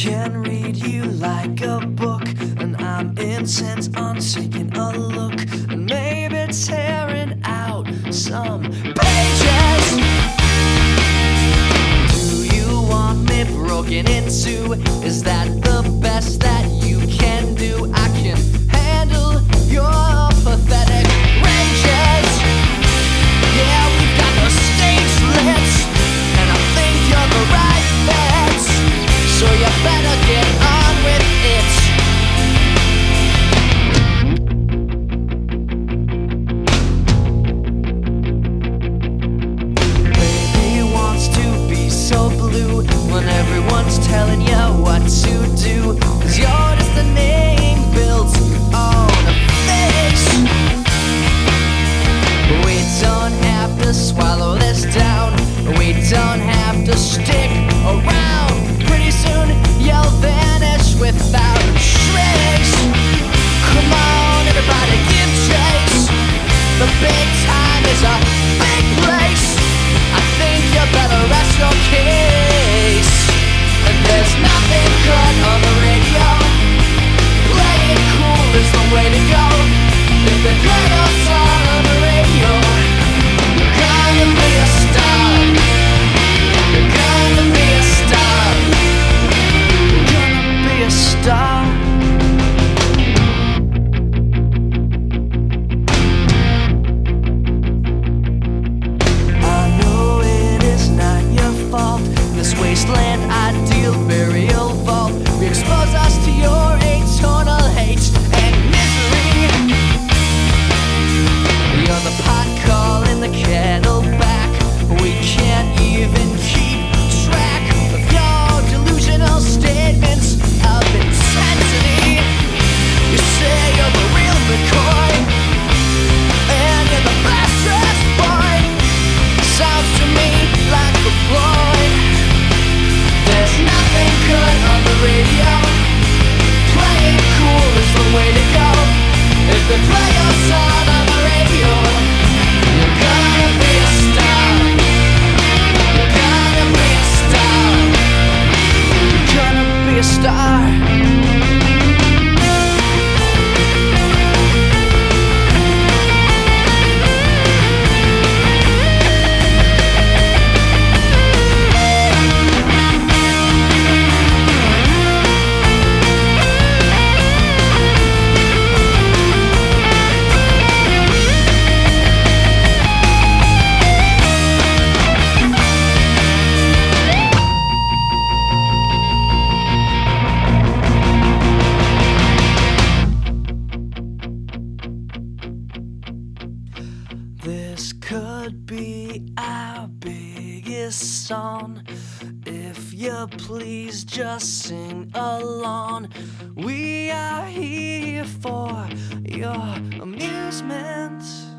can read you like a book, and I'm intent on taking a look and maybe tearing out some pages. Do you want me broken in two? Is that the best that you can do? I can handle your pathetic rages. Yeah, we've got the stage lit, and I think you're the right fit, so you better get on with it. Baby wants to be so blue when everyone's telling you what to do, 'cause you're just a name built on a face. We don't have to swallow this down, we don't have to stick around. Pretty soon you'll vanish without a trace. Come on, everybody give chase. The big time is a big place. I think you better rest your case. And there's nothing good on the radio. Play it cool is the way to go. If they play your song on the radio, you're gonna be a star. You're gonna be a star. You're gonna be a star. I know it is not your fault. This wasteland ideal burial vault, we expose us to your eternal hate and misery. You're the pot calling the kettle back. We can't even keep track of your delusional statements of intensity. You say you're the real McCoy, and you're the best dressed boy. Sounds to me like a ploy. There's nothing good on the radio. Playing cool is the way to go. If they play your song on the radio, you're gonna be a star. You're gonna be a star. You're gonna be a star. This could be our biggest song. If you please just sing along. We are here for your amusement.